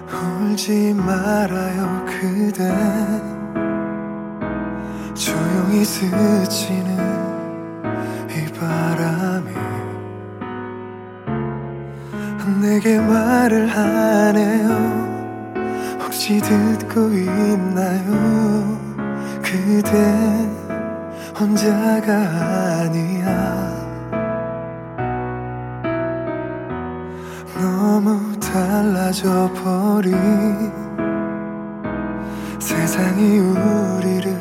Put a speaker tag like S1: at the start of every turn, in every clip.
S1: 울지 말아요 그대. 조용히 스치는 이 바람이 내게 말을 하네요. 혹시 듣고 있나요? 그대 혼자가 아니야. 너무 달라져 버린 세상이 우리를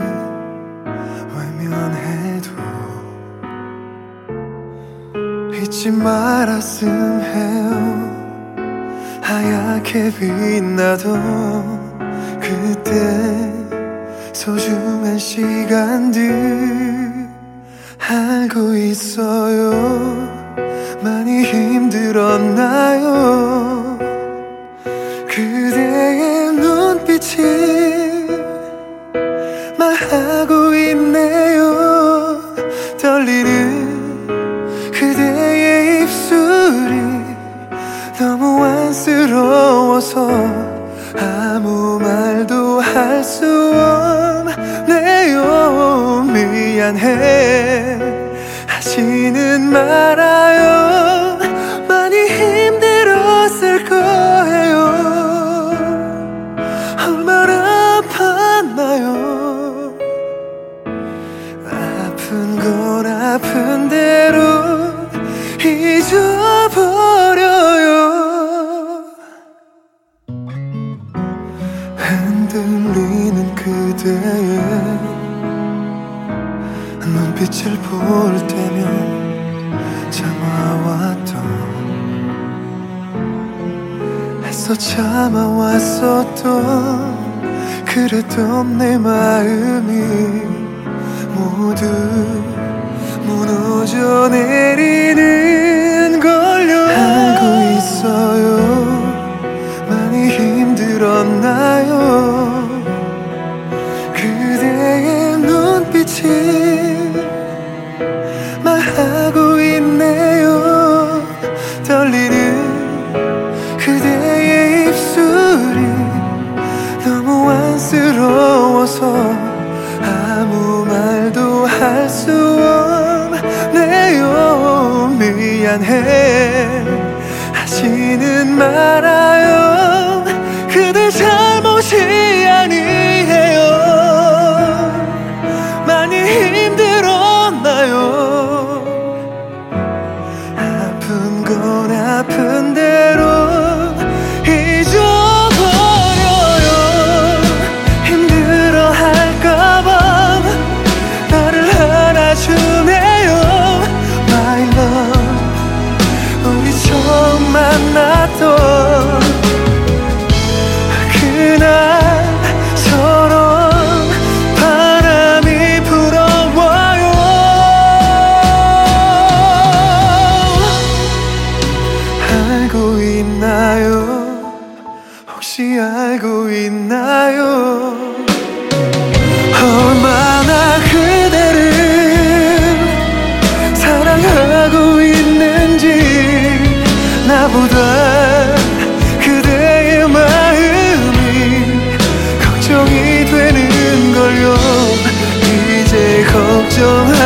S1: 외면해도 잊지 말았음 해요. 하얗게 빛나도 그때 소중한 시간들 알고 있어요. 많이 힘들었나요? 그대의 눈빛이 말하고 있네요. 떨리는 그대의 입술이 너무 안쓰러워서 아무 말도 할 수 없네요. 미안해 하지는 말아요. 많이 힘들었을 거예요. 얼마나 아팠나요? 아픈 건 아픈 대로 잊어버려요. 흔들리는 그대의 눈빛을 볼 때면 참아왔던 애써 참아왔었던 그랬던 내 마음이 모두 무너져 내리는 걸요. 알고 있어요. 많이 힘들었나요? 그대의 눈빛이 말하고 있네요. 떨리는 그대의 입술이 너무 안쓰러워서 아무 말도 할 수 없네요. 미안해 하지는 말아요. 그대 잘못이 아니에요. 많이 힘들었나요? 아픈 건 아픈 대로 잊어버려요. 힘들어할까봐 나를 안아주네요. My love 우리 처음 만났던 그날처럼 바람이 불어와요. 알고 있나요? 혹시 알고 있나요? 얼마나 그대를 사랑하고 있는지 나보다 그대의 마음이 걱정이 되는 걸요. 이제 걱정하